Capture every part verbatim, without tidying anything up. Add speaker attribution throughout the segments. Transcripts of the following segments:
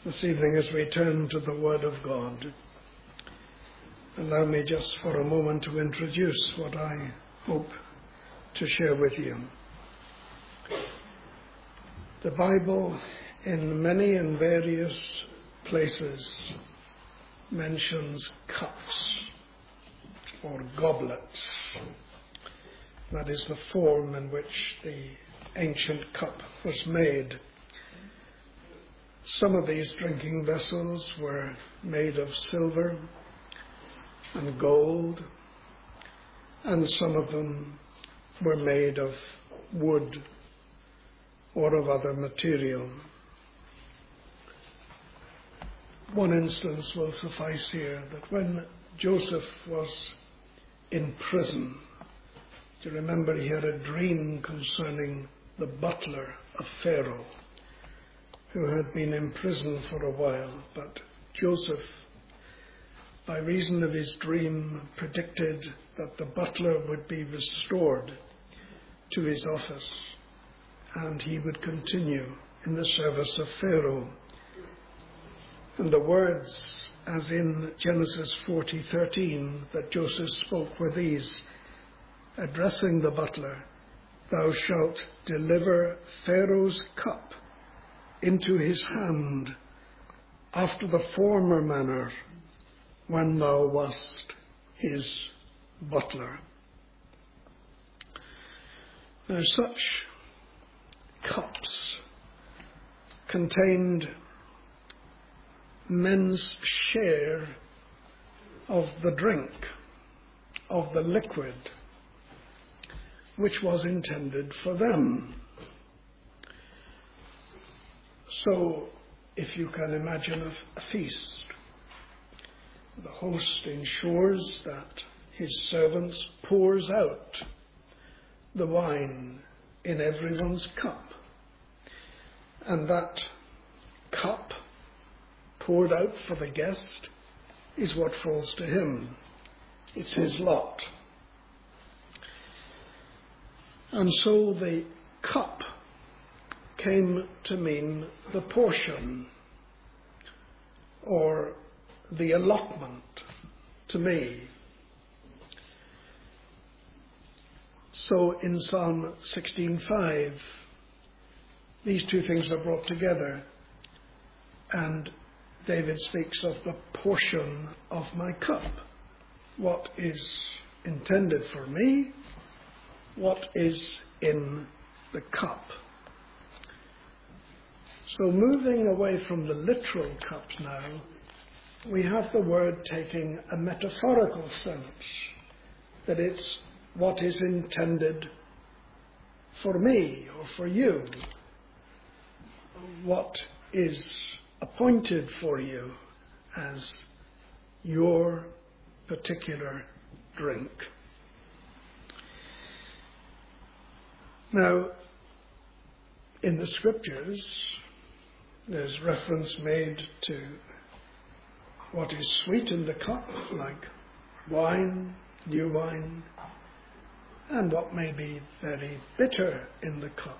Speaker 1: This evening, as we turn to the Word of God, allow me just for a moment to introduce what I hope to share with you. The Bible, in many and various places, mentions cups or goblets. That is the form in which the ancient cup was made. Some of these drinking vessels were made of silver and gold, and some of them were made of wood or of other material. One instance will suffice here, that when Joseph was in prison, do you remember he had a dream concerning the butler of Pharaoh, who had been in prison for a while, but Joseph, by reason of his dream, predicted that the butler would be restored to his office and he would continue in the service of Pharaoh. And the words, as in Genesis forty thirteen, that Joseph spoke were these, addressing the butler: "Thou shalt deliver Pharaoh's cup into his hand after the former manner when thou wast his butler." Now, such cups contained men's share of the drink, of the liquid, which was intended for them. So, if you can imagine a, a feast, the host ensures that his servants pours out the wine in everyone's cup, and that cup poured out for the guest is what falls to him. It's his lot. And so the cup came to mean the portion or the allotment to me. So in Psalm sixteen five, these two things are brought together, and David speaks of the portion of my cup. What is intended for me? What is in the cup? So moving away from the literal cups now, we have the word taking a metaphorical sense, that it's what is intended for me or for you, what is appointed for you as your particular drink. Now, in the scriptures, there's reference made to what is sweet in the cup, like wine, new wine, and what may be very bitter in the cup,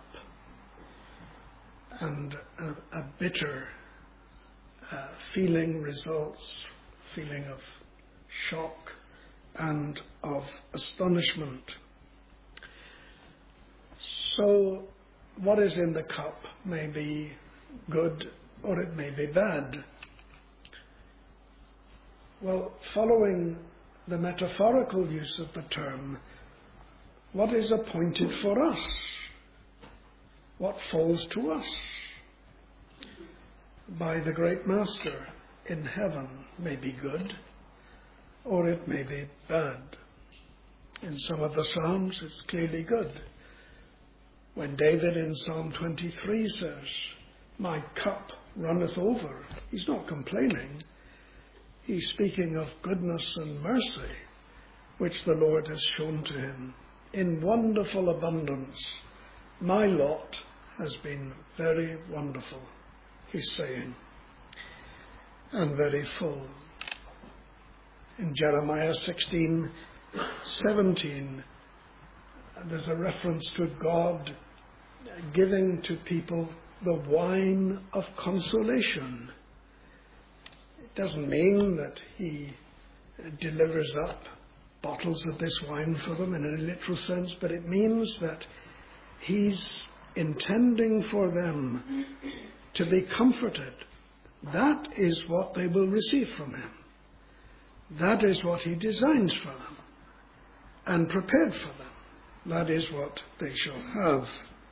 Speaker 1: and a, a bitter uh, feeling results, feeling of shock and of astonishment. So what is in the cup may be good or it may be bad. Well, following the metaphorical use of the term, what is appointed for us? What falls to us by the great Master in heaven may be good or it may be bad. In some of the Psalms it's clearly good. When David in Psalm twenty-three says, "My cup runneth over," he's not complaining. He's speaking of goodness and mercy, which the Lord has shown to him in wonderful abundance. My lot has been very wonderful, he's saying, and very full. In Jeremiah sixteen seventeen, there's a reference to God giving to people the wine of consolation doesn't mean that he delivers up bottles of this wine for them in a literal sense, but it means that he's intending for them to be comforted. That is what they will receive from him. That is what he designs for them and prepared for them. That is what they shall have.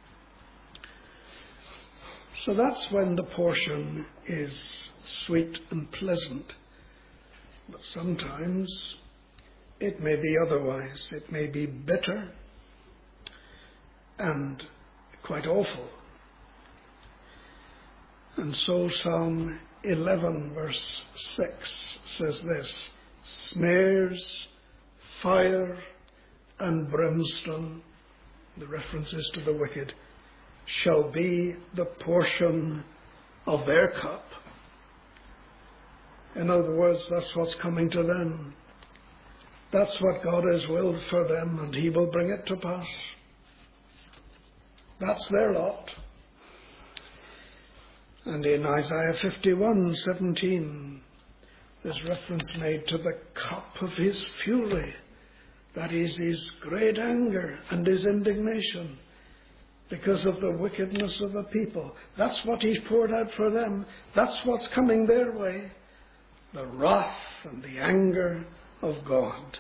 Speaker 1: So that's when the portion is sweet and pleasant. But sometimes it may be otherwise. It may be bitter and quite awful. And so Psalm eleven verse six says this: snares, fire and brimstone, the references to the wicked, shall be the portion of their cup. In other words, that's what's coming to them. That's what God has willed for them, and he will bring it to pass. That's their lot. And in Isaiah fifty-one seventeen, there's reference made to the cup of his fury. That is his great anger and his indignation because of the wickedness of the people. That's what he's poured out for them. That's what's coming their way. The wrath and the anger of God.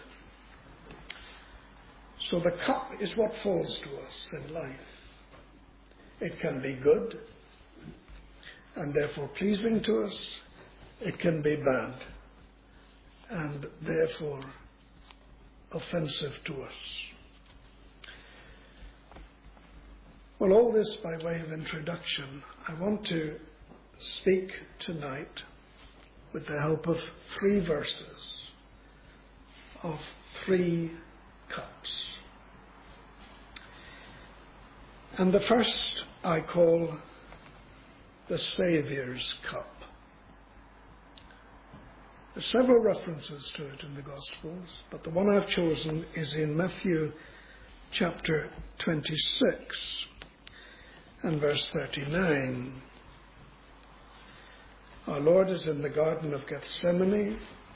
Speaker 1: So the cup is what falls to us in life. It can be good and therefore pleasing to us. It can be bad and therefore offensive to us. Well, all this by way of introduction. I want to speak tonight with the help of three verses of three cups. And the first I call the Saviour's cup. There are several references to it in the Gospels, but the one I've chosen is in Matthew chapter twenty-six and verse thirty-nine. Our Lord is in the Garden of Gethsemane.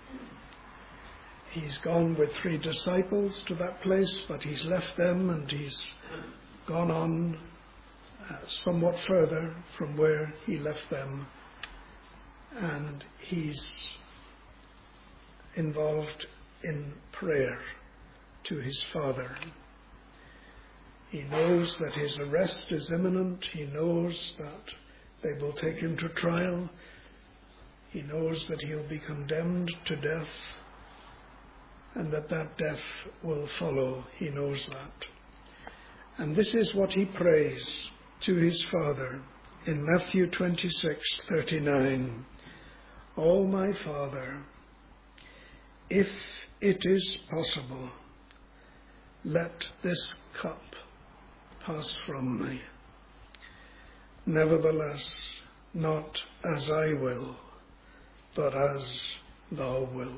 Speaker 1: He's gone with three disciples to that place, but he's left them and he's gone on uh, somewhat further from where he left them. And he's involved in prayer to his Father. He knows that his arrest is imminent. He knows that they will take him to trial. He knows that he'll be condemned to death and that that death will follow. He knows that. And this is what he prays to his Father in Matthew twenty-six thirty-nine. O my Father, if it is possible, let this cup pass from me. Nevertheless, not as I will, but as thou wilt.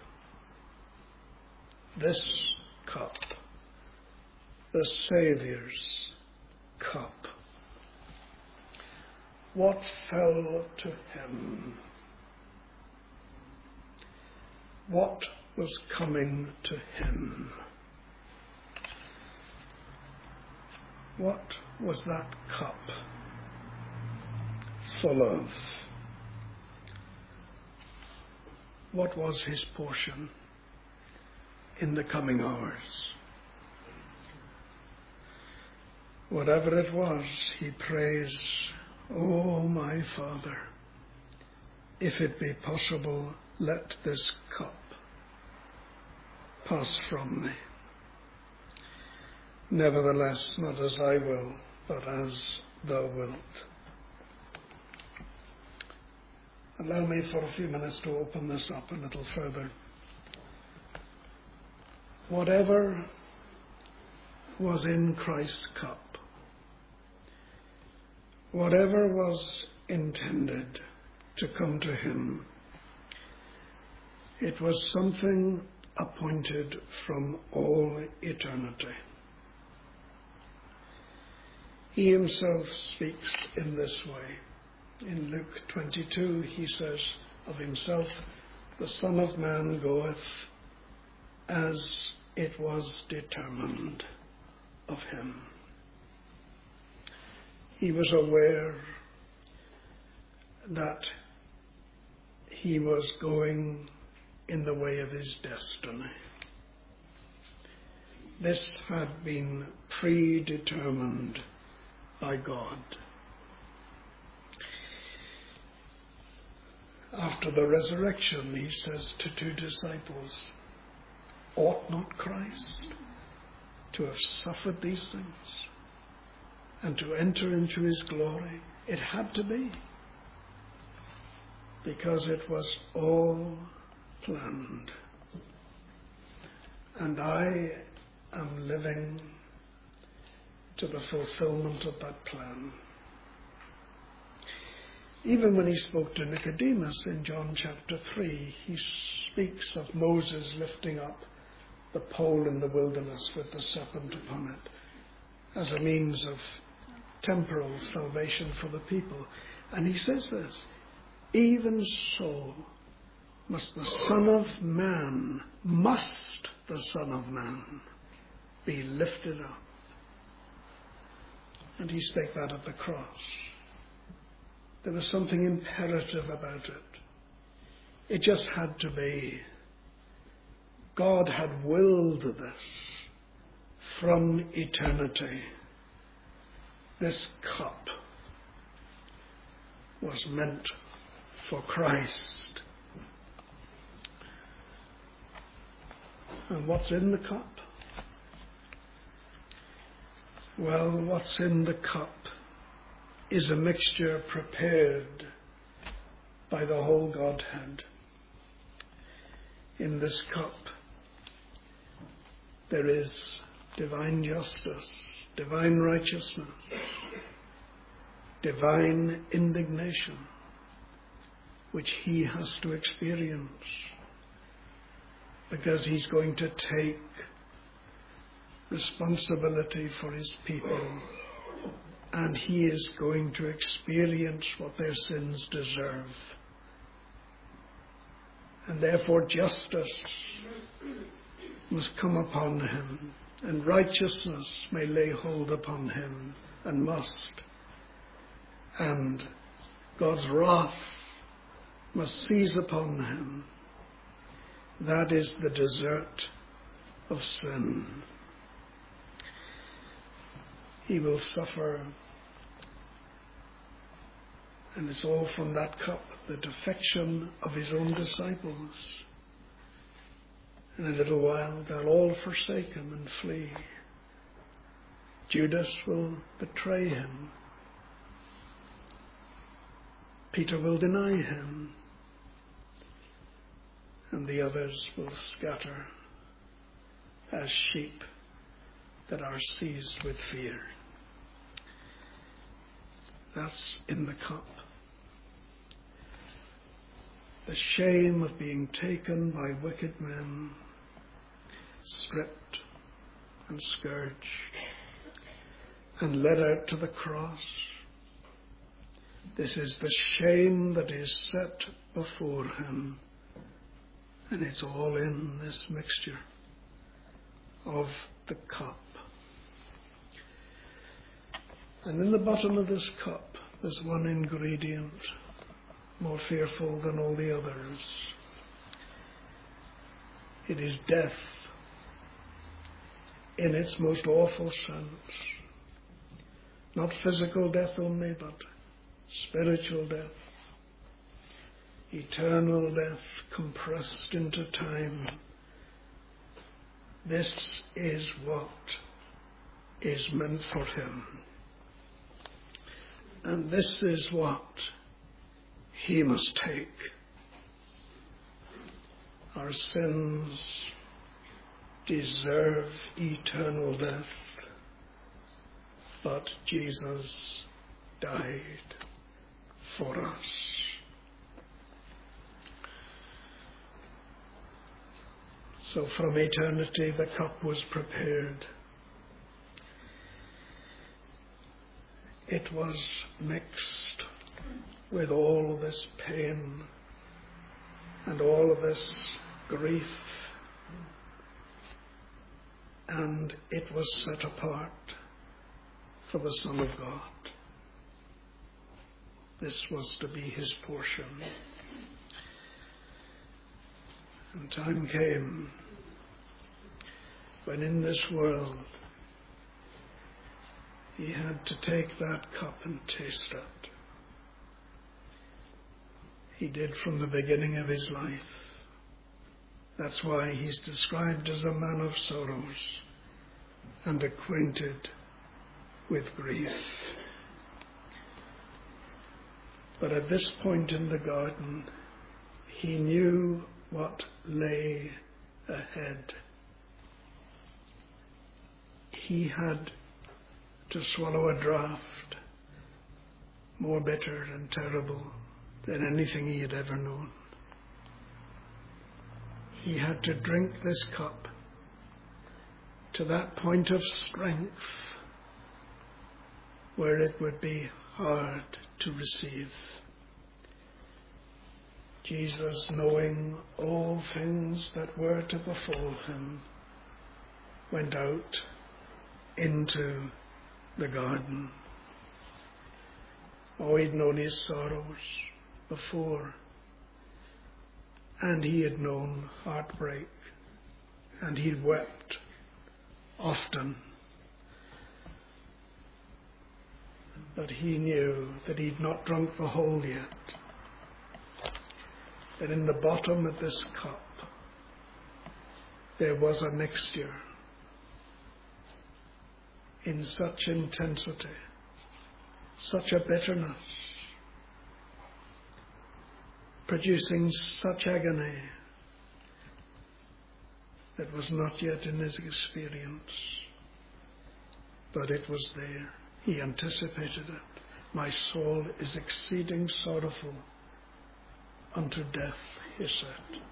Speaker 1: This cup, the Saviour's cup. What fell to him? What was coming to him? What was that cup full of? What was his portion in the coming hours? Whatever it was, he prays, O my Father, if it be possible, let this cup pass from me. Nevertheless, not as I will, but as thou wilt. Allow me for a few minutes to open this up a little further. Whatever was in Christ's cup, whatever was intended to come to him, it was something appointed from all eternity. He himself speaks in this way. In Luke twenty-two, he says, of himself, the Son of Man goeth as it was determined of him. He was aware that he was going in the way of his destiny. This had been predetermined by God. After the resurrection, he says to two disciples, ought not Christ to have suffered these things and to enter into his glory? It had to be, because it was all planned. And I am living to the fulfillment of that plan. Even when he spoke to Nicodemus in John chapter three, he speaks of Moses lifting up the pole in the wilderness with the serpent upon it as a means of temporal salvation for the people. And he says this, even so must the Son of Man, must the Son of Man be lifted up. And he spake that at the cross. There was something imperative about it. It just had to be. God had willed this from eternity. This cup was meant for Christ. And what's in the cup? Well, what's in the cup is a mixture prepared by the whole Godhead. In this cup, there is divine justice, divine righteousness, divine indignation, which he has to experience, because he's going to take responsibility for his people, and he is going to experience what their sins deserve. And therefore justice must come upon him, and righteousness may lay hold upon him, and must. And God's wrath must seize upon him. That is the desert of sin. He will suffer, and it's all from that cup, the defection of his own disciples. In a little while they'll all forsake him and flee. Judas will betray him. Peter will deny him. And the others will scatter as sheep that are seized with fear. That's in the cup. The shame of being taken by wicked men, stripped and scourged, and led out to the cross. This is the shame that is set before him. And it's all in this mixture of the cup. And in the bottom of this cup, there's one ingredient more fearful than all the others. It is death in its most awful sense. Not physical death only, but spiritual death. Eternal death compressed into time. This is what is meant for him. And this is what he must take. Our sins deserve eternal death, but Jesus died for us. So from eternity the cup was prepared. It was mixed with all this pain and all of this grief, and it was set apart for the Son of God. This was to be his portion. And time came when in this world he had to take that cup and taste it. He did from the beginning of his life. That's why he's described as a man of sorrows and acquainted with grief. But at this point in the garden, he knew what lay ahead. He had to swallow a draught more bitter and terrible than anything he had ever known. He had to drink this cup to that point of strength where it would be hard to receive. Jesus, knowing all things that were to befall him, went out into the garden. Oh, he'd known his sorrows before, and he had known heartbreak, and he'd wept often. But he knew that he'd not drunk the whole yet, that in the bottom of this cup there was a mixture in such intensity, such a bitterness, producing such agony that was not yet in his experience, but it was there. He anticipated it. My soul is exceeding sorrowful unto death, he said.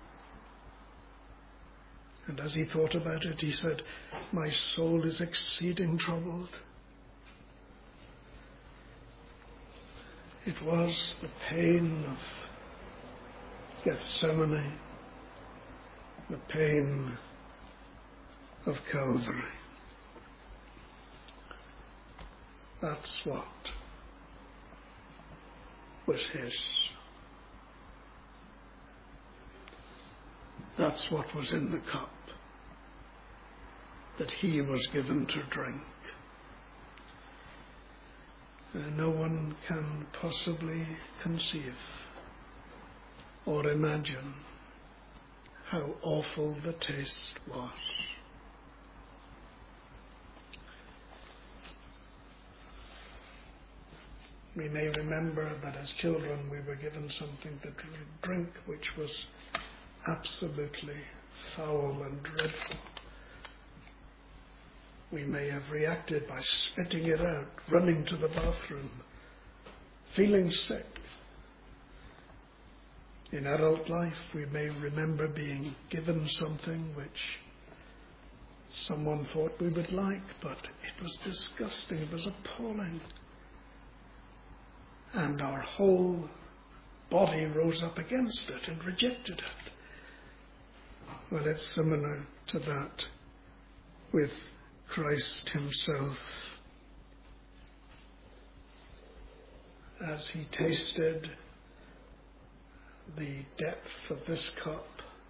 Speaker 1: And as he thought about it, he said, my soul is exceeding troubled. It was the pain of Gethsemane, the pain of Calvary. That's what was his. That's what was in the cup that he was given to drink. And no one can possibly conceive or imagine how awful the taste was. We may remember that as children we were given something to drink which was absolutely foul and dreadful. We may have reacted by spitting it out, running to the bathroom, feeling sick. In adult life, we may remember being given something which someone thought we would like, but it was disgusting, it was appalling. And our whole body rose up against it and rejected it. Well, it's similar to that with Christ himself. As he tasted the depth of this cup,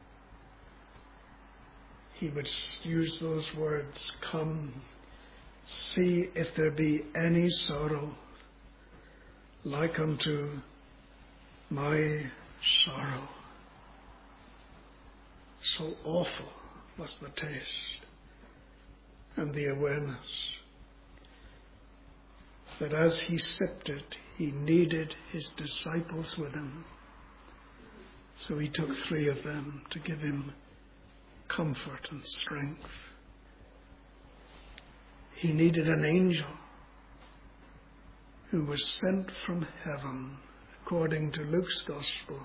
Speaker 1: he would use those words, come, see if there be any sorrow like unto my sorrow. So awful was the taste and the awareness that as he sipped it, he needed his disciples with him. So he took three of them to give him comfort and strength. He needed an angel who was sent from heaven, according to Luke's Gospel,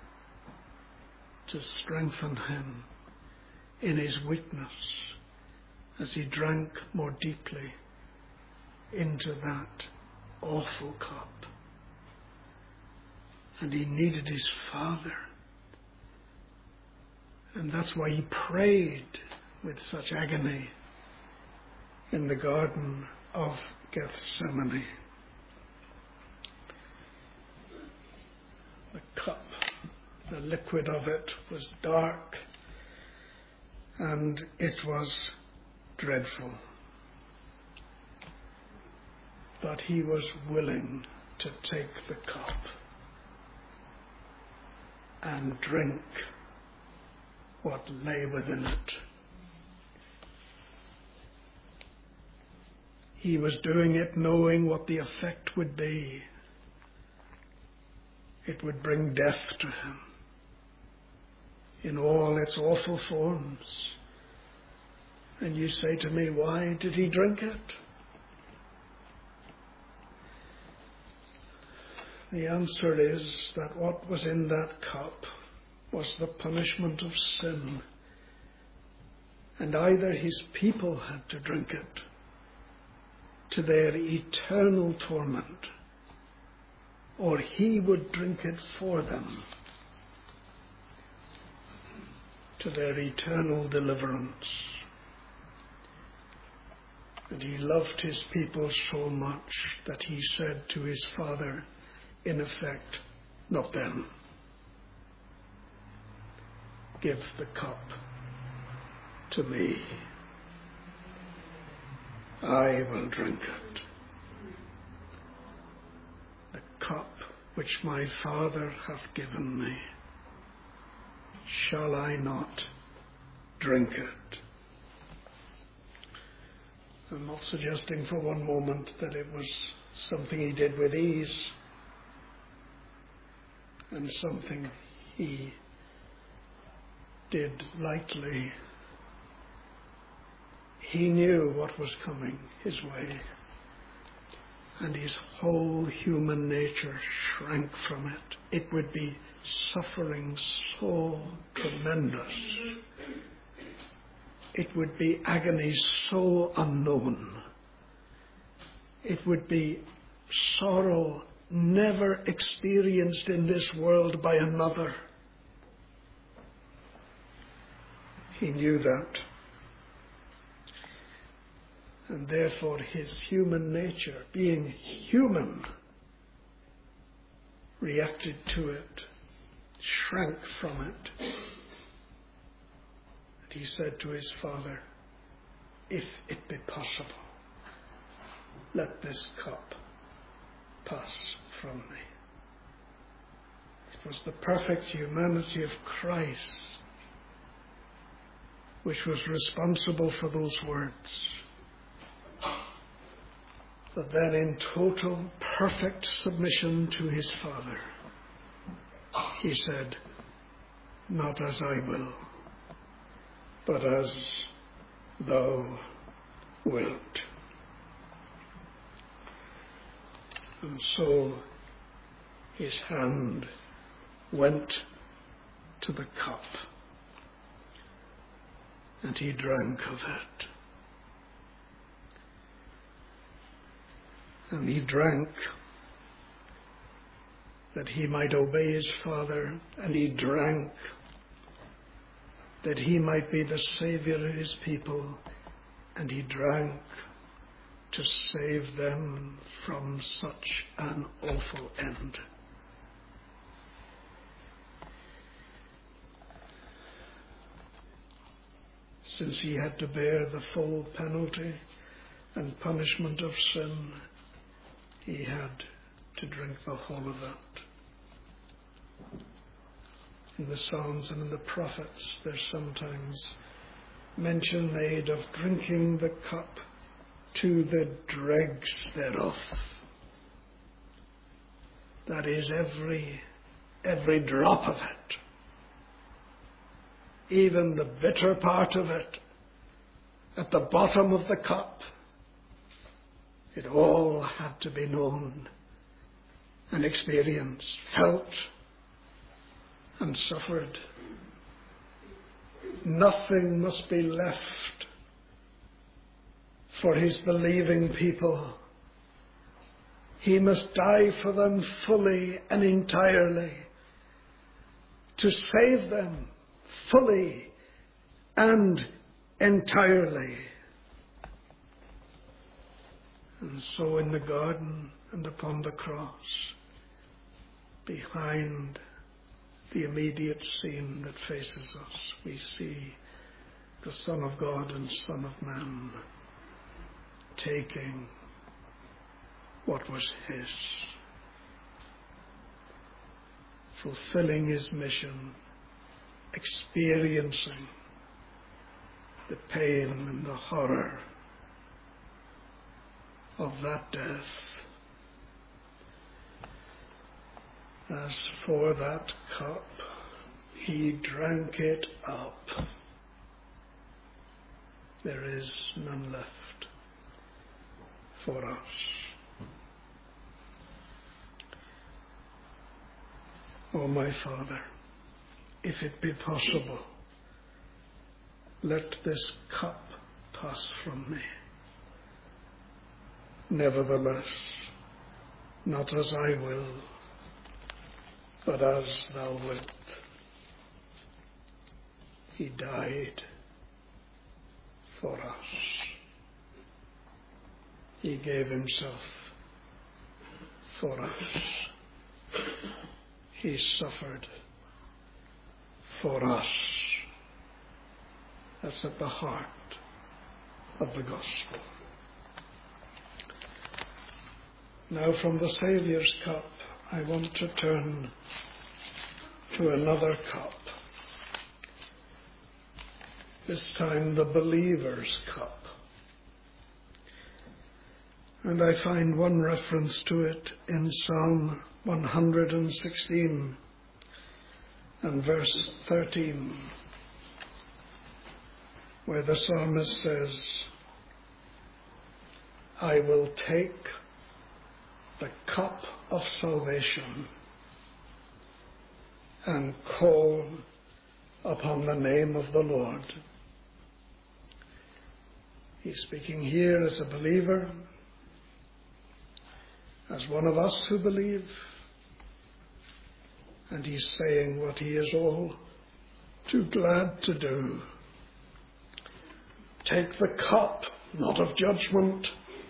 Speaker 1: to strengthen him in his weakness as he drank more deeply into that awful cup. And he needed his Father And that's why he prayed with such agony in the Garden of Gethsemane. The cup, the liquid of it was dark, and it was dreadful. But he was willing to take the cup and drink what lay within it. He was doing it knowing what the effect would be. It would bring death to him in all its awful forms. And you say to me, why did he drink it? The answer is that what was in that cup was the punishment of sin. And either his people had to drink it to their eternal torment, or he would drink it for them to their eternal deliverance. And he loved his people so much that he said to his Father, in effect, not them. Give the cup to me. I will drink it. The cup which my Father hath given me, shall I not drink it? I'm not suggesting for one moment that it was something he did with ease and something he did lightly. He knew what was coming his way, and his whole human nature shrank from it. It would be suffering so tremendous. It would be agony so unknown. It would be sorrow never experienced in this world by another. He knew that. And therefore his human nature, being human, reacted to it, shrank from it. And he said to his Father, if it be possible, let this cup pass from me. It was the perfect humanity of Christ which was responsible for those words. But then in total, perfect submission to his Father, he said, not as I will, but as thou wilt. And so his hand went to the cup, and he drank of it. And he drank that he might obey his Father, and he drank that he might be the Saviour of his people, and he drank to save them from such an awful end. Since he had to bear the full penalty and punishment of sin, he had to drink the whole of that. In the Psalms and in the prophets, there's sometimes mention made of drinking the cup to the dregs thereof. That is, every, every drop of it, even the bitter part of it, at the bottom of the cup, it all had to be known and experienced, felt and suffered. Nothing must be left for his believing people. He must die for them fully and entirely, to save them fully and entirely. And so in the garden and upon the cross, behind the immediate scene that faces us, we see the Son of God and Son of Man taking what was his, fulfilling his mission, experiencing the pain and the horror of that death. As for that cup, he drank it up. There is none left for us. O my Father, if it be possible, let this cup pass from me. Nevertheless, not as I will, but as thou wilt. He died for us. He gave himself for us. He suffered for us. That's at the heart of the gospel. Now from the Saviour's cup, I want to turn to another cup. This time the believer's cup. And I find one reference to it in Psalm one hundred sixteen and verse thirteen, where the psalmist says, I will take the cup of salvation and call upon the name of the Lord. He's speaking here as a believer, as one of us who believe, and he's saying what he is all too glad to do. Take the cup, not of judgment.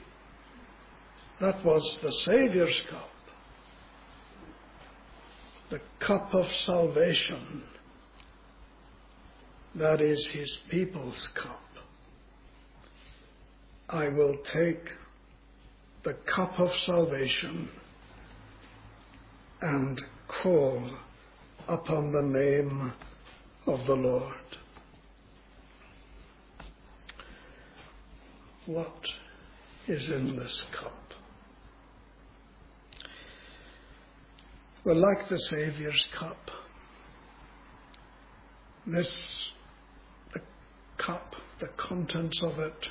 Speaker 1: That was the Saviour's cup. The cup of salvation. That is his people's cup. I will take the cup of salvation and call upon the name of the Lord. What is in this cup? Well, like the Saviour's cup, this the cup, the contents of it,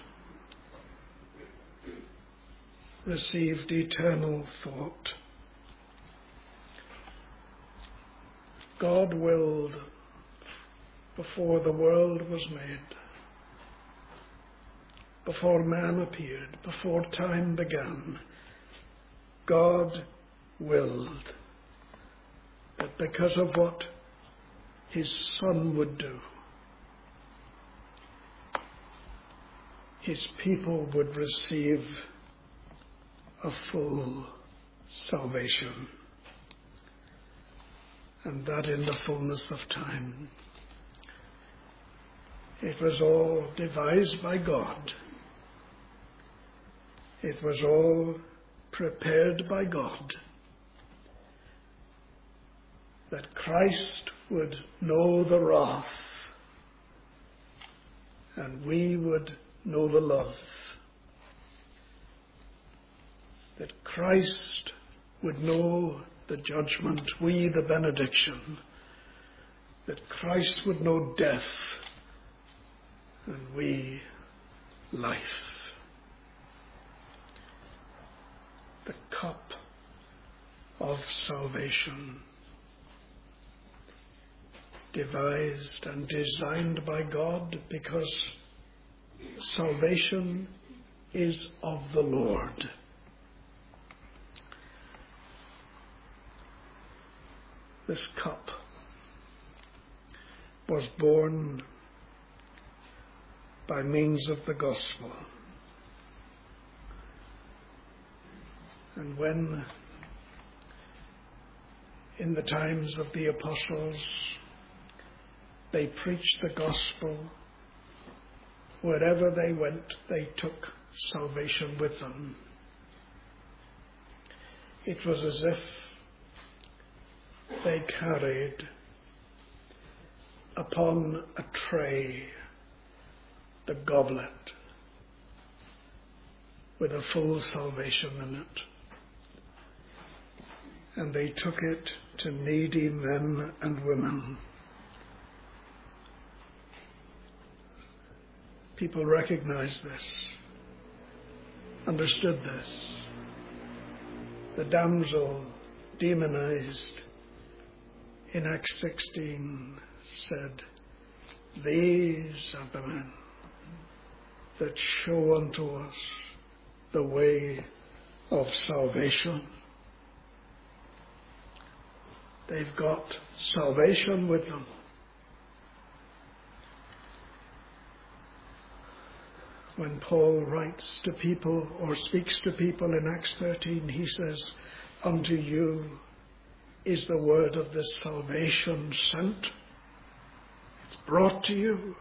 Speaker 1: received eternal thought. God willed before the world was made, before man appeared, before time began, God willed that because of what his Son would do, his people would receive a full salvation, and that in the fullness of time. It was all devised by God. It was all prepared by God, that Christ would know the wrath and we would know the love. That Christ would know the judgment, we the benediction. That Christ would know death and we life. The cup of salvation, devised and designed by God, because salvation is of the Lord. This cup was born by means of the gospel. And when, in the times of the apostles, they preached the gospel, wherever they went, they took salvation with them. It was as if they carried upon a tray the goblet with a full salvation in it. And they took it to needy men and women. People recognized this, understood this. The damsel demonized in Acts sixteen said, "These are the men that show unto us the way of salvation." They've got salvation with them. When Paul writes to people or speaks to people in Acts thirteen, he says, "Unto you is the word of this salvation sent." It's brought to you.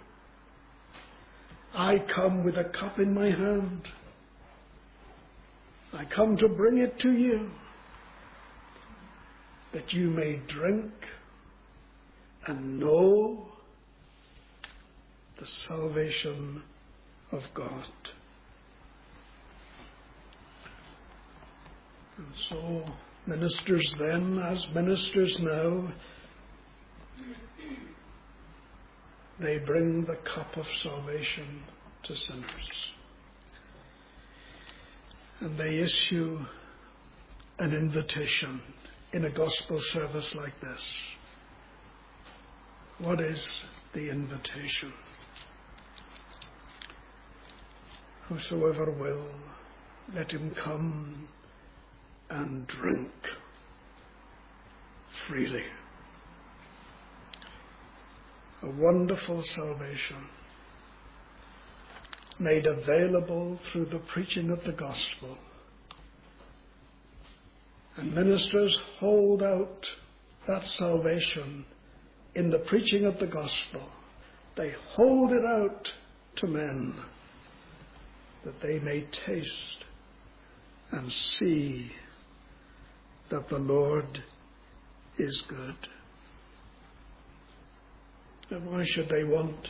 Speaker 1: I come with a cup in my hand. I come to bring it to you, that you may drink and know the salvation of God. And so ministers then, as ministers now, they bring the cup of salvation to sinners. And they issue an invitation in a gospel service like this. What is the invitation? Whosoever will, let him come and drink freely. A wonderful salvation made available through the preaching of the gospel. And ministers hold out that salvation in the preaching of the gospel. They hold it out to men that they may taste and see that the Lord is good. And why should they want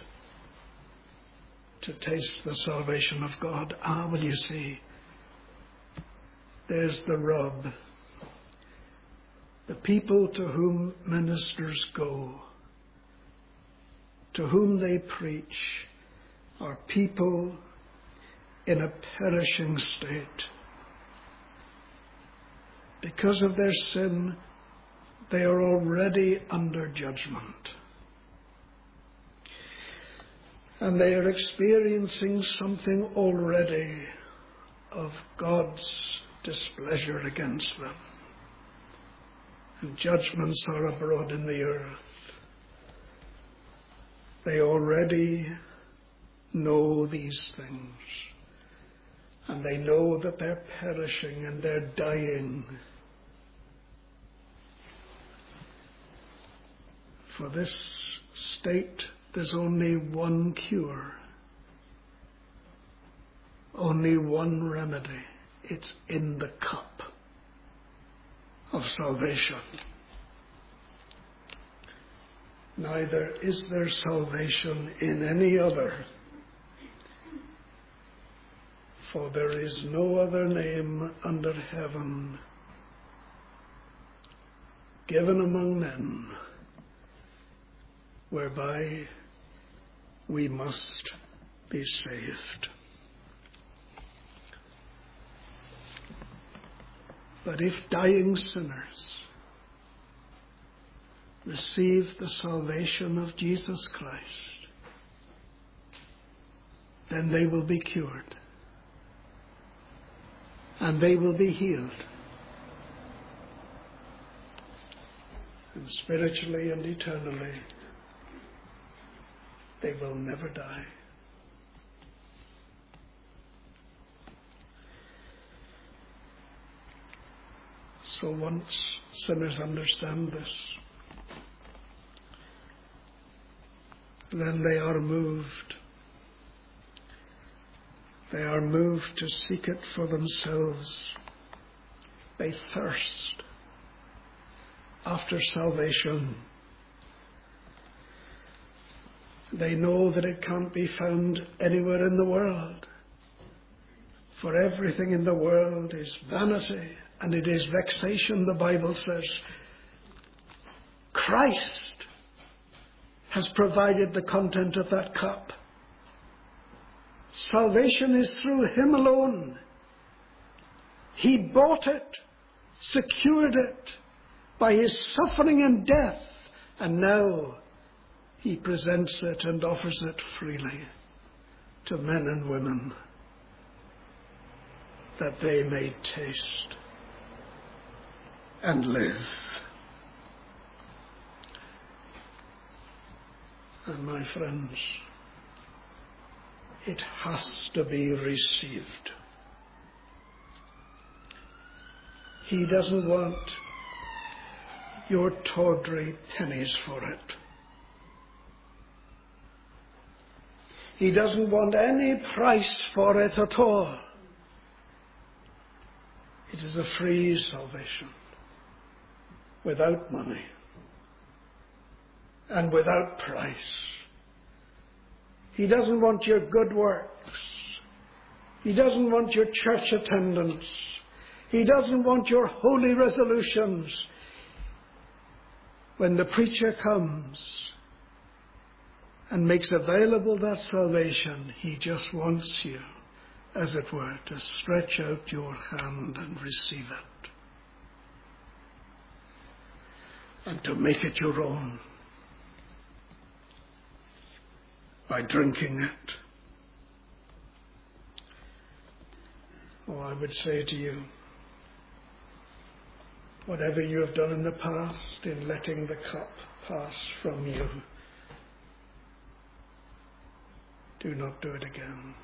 Speaker 1: to taste the salvation of God? Ah, well, you see, there's the rub. The people to whom ministers go, to whom they preach, are people in a perishing state. Because of their sin, they are already under judgment. And they are experiencing something already of God's displeasure against them. And judgments are abroad in the earth. They already know these things. And they know that they're perishing and they're dying. For this state, there's only one cure. Only one remedy. It's in the cup of salvation. Neither is there salvation in any other, for there is no other name under heaven given among men whereby we must be saved. But if dying sinners receive the salvation of Jesus Christ, then they will be cured and they will be healed. And spiritually and eternally, they will never die. So once sinners understand this, then they are moved. They are moved to seek it for themselves. They thirst after salvation. They know that it can't be found anywhere in the world. For everything in the world is vanity and it is vexation, the Bible says. Christ has provided the content of that cup. Salvation is through Him alone. He bought it, secured it by His suffering and death, and now He presents it and offers it freely to men and women that they may taste and live. And my friends, it has to be received. He doesn't want your tawdry pennies for it. He doesn't want any price for it at all. It is a free salvation, without money and without price. He doesn't want your good works. He doesn't want your church attendance. He doesn't want your holy resolutions. When the preacher comes and makes available that salvation, he just wants you, as it were, to stretch out your hand and receive it, and to make it your own by drinking it. Oh, I would say to you, whatever you have done in the past in letting the cup pass from you, do not do it again.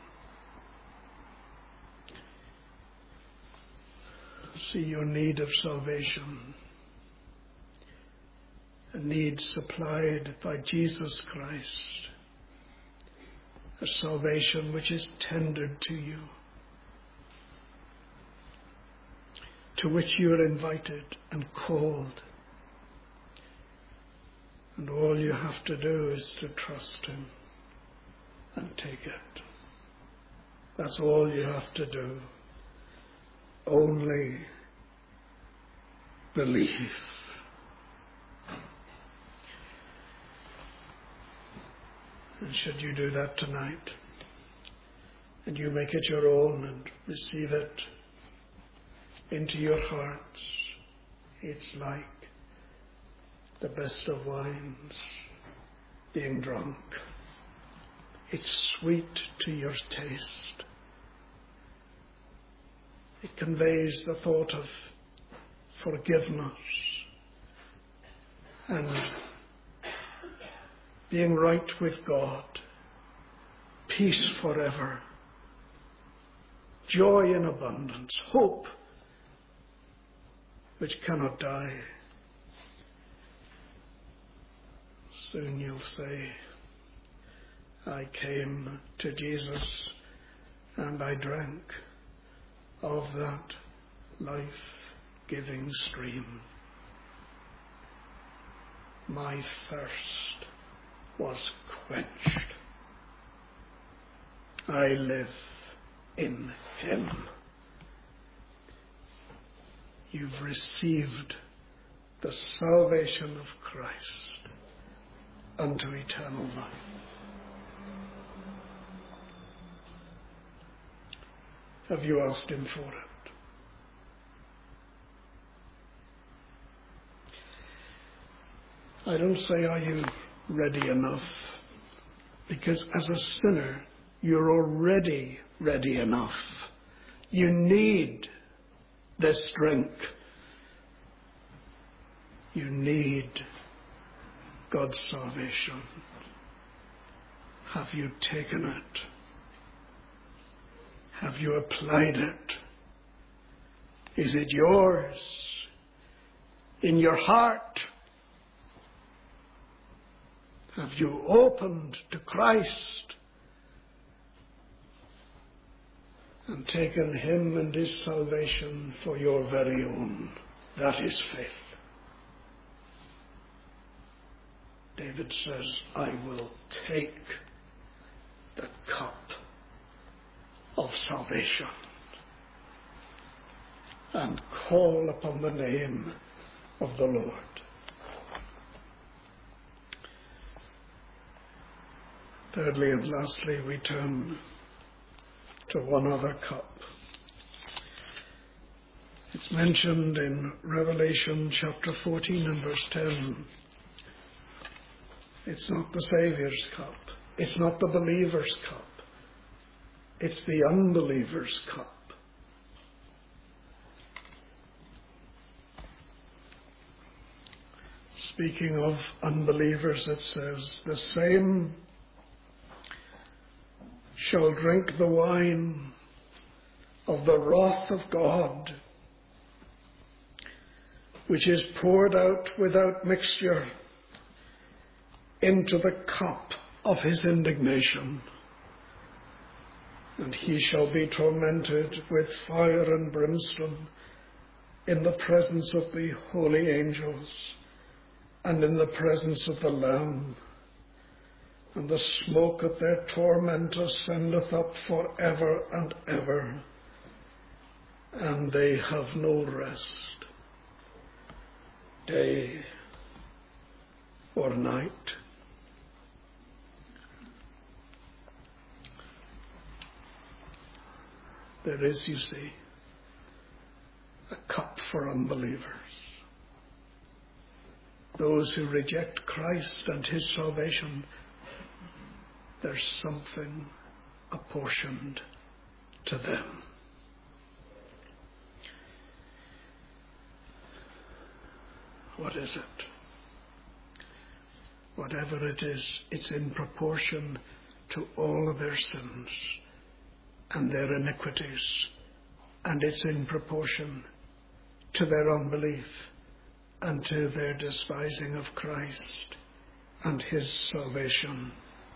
Speaker 1: See your need of salvation, a need supplied by Jesus Christ, a salvation which is tendered to you, to which you are invited and called. And all you have to do is to trust Him and take it. That's all you have to do. Only believe. And should you do that tonight, and you make it your own and receive it into your hearts, it's like the best of wines being drunk. It's sweet to your taste. It conveys the thought of forgiveness and being right with God, peace forever, joy in abundance, hope which cannot die. Soon you'll say, I came to Jesus and I drank of that life-giving stream. My thirst was quenched. I live in Him. You've received the salvation of Christ unto eternal life. Have you asked Him for it? I don't say, are you ready enough? Because as a sinner, you're already ready enough. You need this drink. You need God's salvation. Have you taken it? Have you applied it? Is it yours? In your heart? Have you opened to Christ and taken him and his salvation for your very own? That is faith. David says, I will take the cup of salvation and call upon the name of the Lord. Thirdly and lastly, we turn to one other cup. It's mentioned in Revelation chapter fourteen and verse ten. It's not the Saviour's cup. It's not the believer's cup. It's the unbeliever's cup. Speaking of unbelievers, it says, the same shall drink the wine of the wrath of God, which is poured out without mixture into the cup of his indignation. And he shall be tormented with fire and brimstone in the presence of the holy angels and in the presence of the Lamb. And the smoke of their torment ascendeth up for ever and ever, and they have no rest, day or night. There is, you see, a cup for unbelievers. Those who reject Christ and his salvation, there's something apportioned to them. What is it? Whatever it is, it's in proportion to all of their sins and their iniquities, and it's in proportion to their unbelief and to their despising of Christ and his salvation.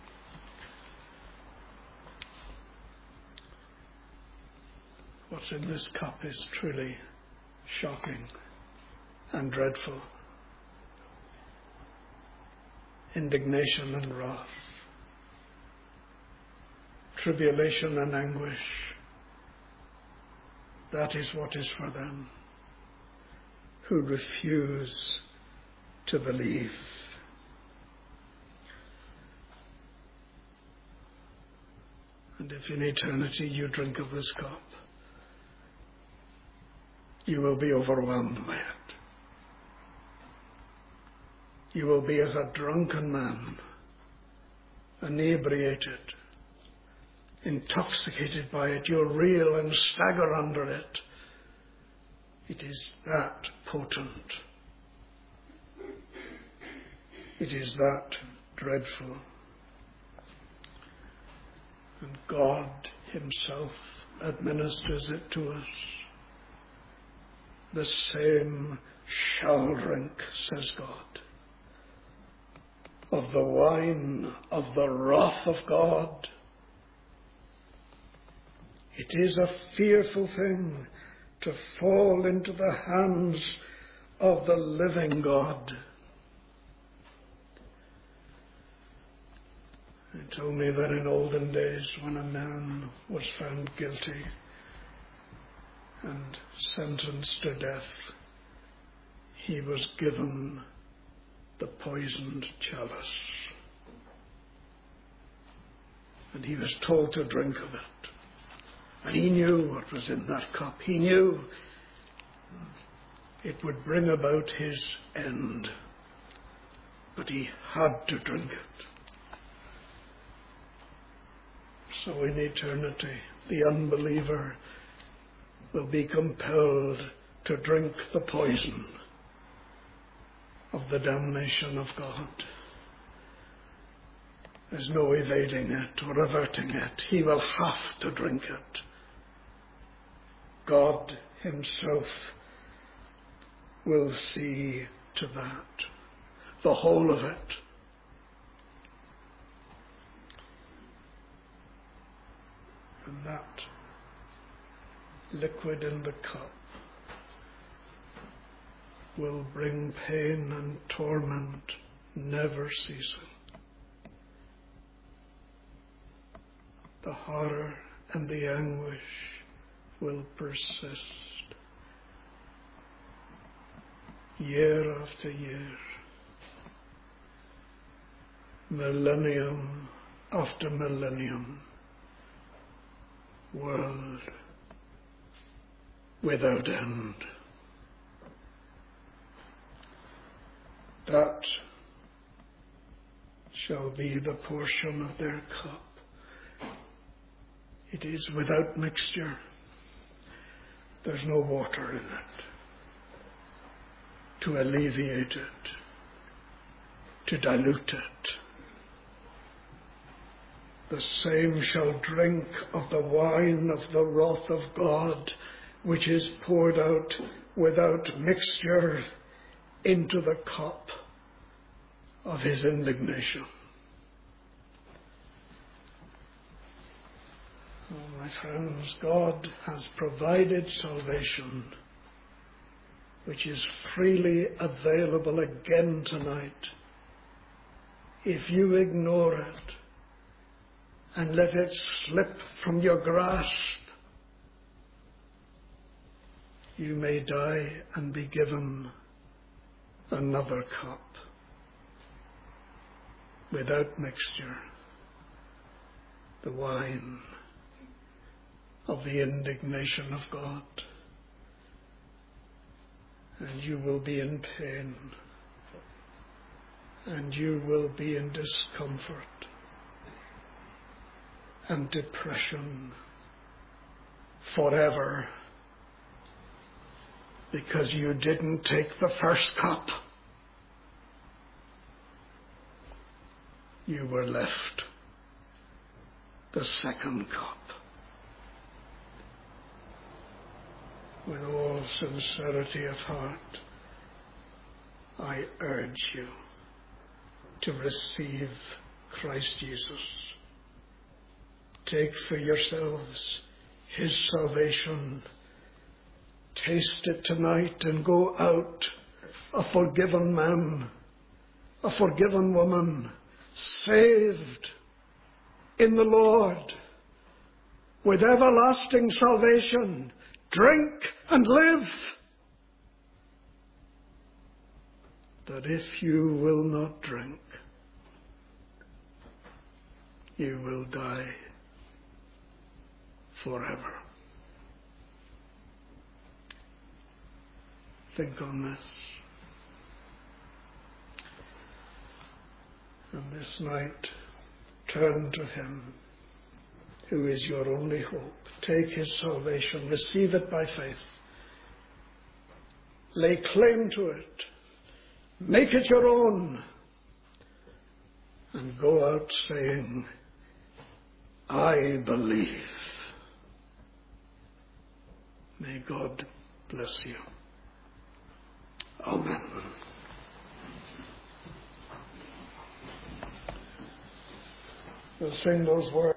Speaker 1: What's in this cup is truly shocking and dreadful. Indignation and wrath, tribulation and anguish. That is what is for them who refuse to believe. And if in eternity you drink of this cup, you will be overwhelmed by it. You will be as a drunken man, inebriated, intoxicated by it. You'll reel and stagger under it. It is that potent. It is that dreadful. And God himself administers it to us. The same shall drink, says God, of the wine of the wrath of God. It is a fearful thing to fall into the hands of the living God. He told me that in olden days, when a man was found guilty and sentenced to death, he was given the poisoned chalice. And he was told to drink of it. And he knew what was in that cup. He knew it would bring about his end. But he had to drink it. So in eternity, the unbeliever will be compelled to drink the poison of the damnation of God. There's no evading it or averting it. He will have to drink it. God himself will see to that, the whole of it. And that liquid in the cup will bring pain and torment, never ceasing. The horror and the anguish will persist year after year, millennium after millennium, world without end. That shall be the portion of their cup. It is without mixture. There's no water in it to alleviate it, to dilute it. The same shall drink of the wine of the wrath of God, which is poured out without mixture into the cup of his indignation. Oh, my friends, God has provided salvation, which is freely available again tonight. If you ignore it and let it slip from your grasp, you may die and be given another cup without mixture, the wine of the indignation of God. And you will be in pain, and you will be in discomfort and depression forever, because you didn't take the first cup. You were left the second cup. With all sincerity of heart, I urge you to receive Christ Jesus. Take for yourselves his salvation. Taste it tonight and go out a forgiven man, a forgiven woman, saved in the Lord, with everlasting salvation. Drink and live. But if you will not drink, you will die forever. Think on this. And this night, turn to him, who is your only hope. Take his salvation. Receive it by faith. Lay claim to it. Make it your own. And go out saying, I believe. May God bless you. Amen. We'll sing those words.